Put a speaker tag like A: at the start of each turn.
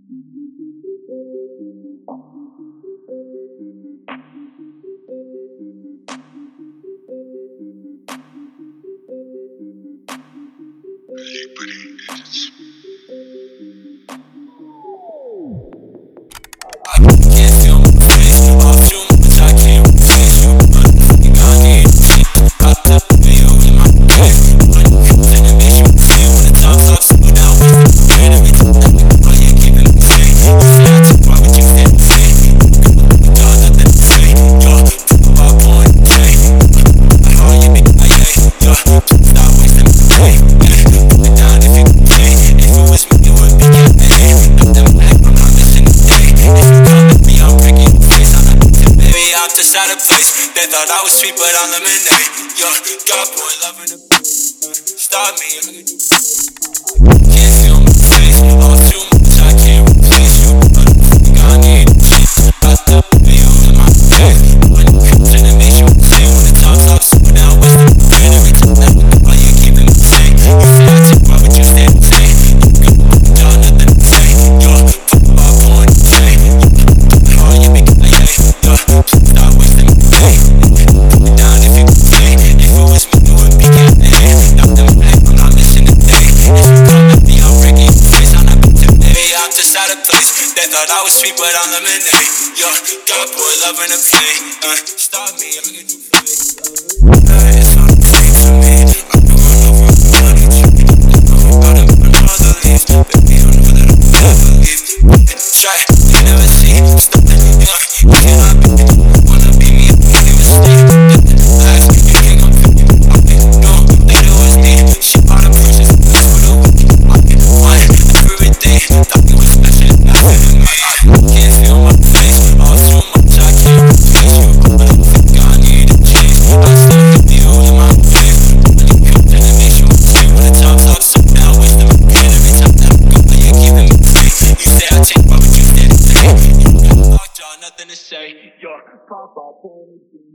A: Out of place, they thought I was sweet, but I'm lemonade. Yo, dark boy loving the stop me. Can't feel my face, all too much, I can't replace you. But I need shit. I thought you in my face. When it comes to the make you say, when the time stops, slow down, what's the plan? Every time that why you keeping me safe? You say I take, why would you stay the same? You got nothing to say. Yo, fuck about going to say. How you make it like that? Yo, stop wasting me. Down if you could stay. If it was me, it would be getting it. Nothing back, I'm not missing a day. If you come at me, I'll break your face. I'm not today, I'm just out of place. They thought I was sweet, but I'm lemonade. Yo, dark boy loving to play. Stop me, I can do fake. It's not fake for me. I'm going over the money. About it, but all the leaves. Baby, you know that I'll never leave. Try, you never see. Stop it, you cannot be. Wanna be me, I can't even sleep. Life, you can't go fit. No, like it was me. She bought a purchase. That's for the week. I get one every day. Thought it was special. Nothing me. Can't feel my face. All too much, I can't replace you. But I think I need a change. I still feel you in my face. When it comes to the make you say. When the time stops, so now waste my pain. Every time that I go, but you're keeping me safe. You say I take, why would you stay the same? You got locked, y'all, nothing to say. Yo, pop up.